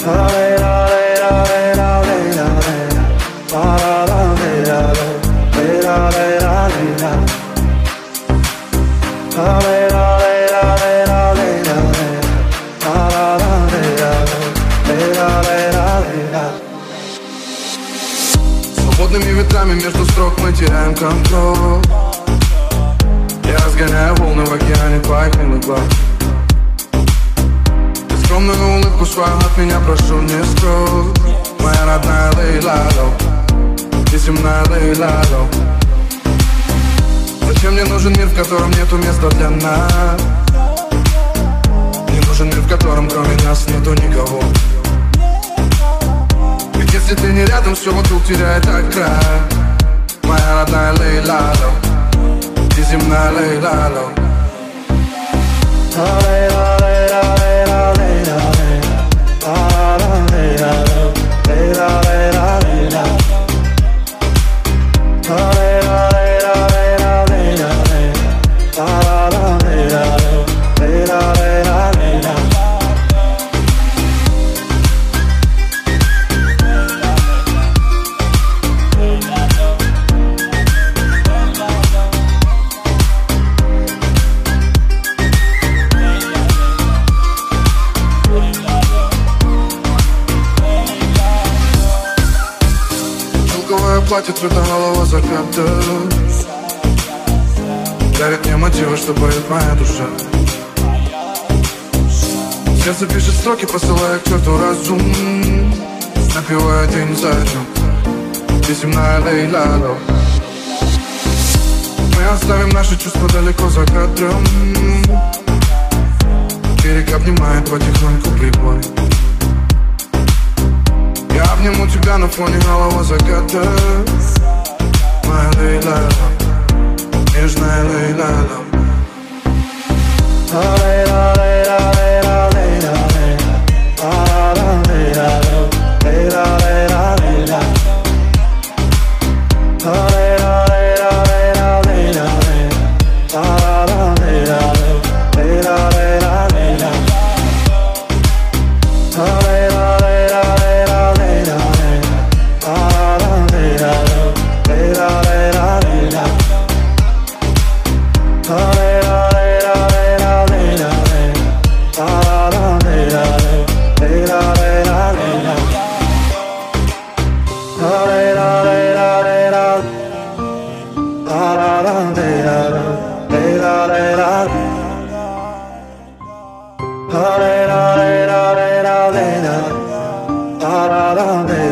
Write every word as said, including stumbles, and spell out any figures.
Свободными ветрами между строк мы теряем контроль. Я разгоняю волны в океане твоих милых глаз. Ты скромную улыбку свою от меня прошу не скрой. Моя родная Лейла-ло, неземная Лейла-ло. Зачем мне нужен мир, в котором нету места для нас? Мне нужен мир, в котором кроме нас нету никого. Ведь если ты не рядом, все вокруг теряет окрас. Моя родная Лейла-ло, неземная Лейла-ло. Платье цветоголового заката дарит мне мотивы, что поет моя душа. Сердце пишет строки, посылая к черту разум, напевая день за днем. Неземная Лейла-ло. Мы оставим наши чувства далеко за кадром. Берег обнимает потихоньку прибой. Я обниму тебя на фоне голого заката. Моя Лейла-ло, нежная Лейла-ло. Da da da da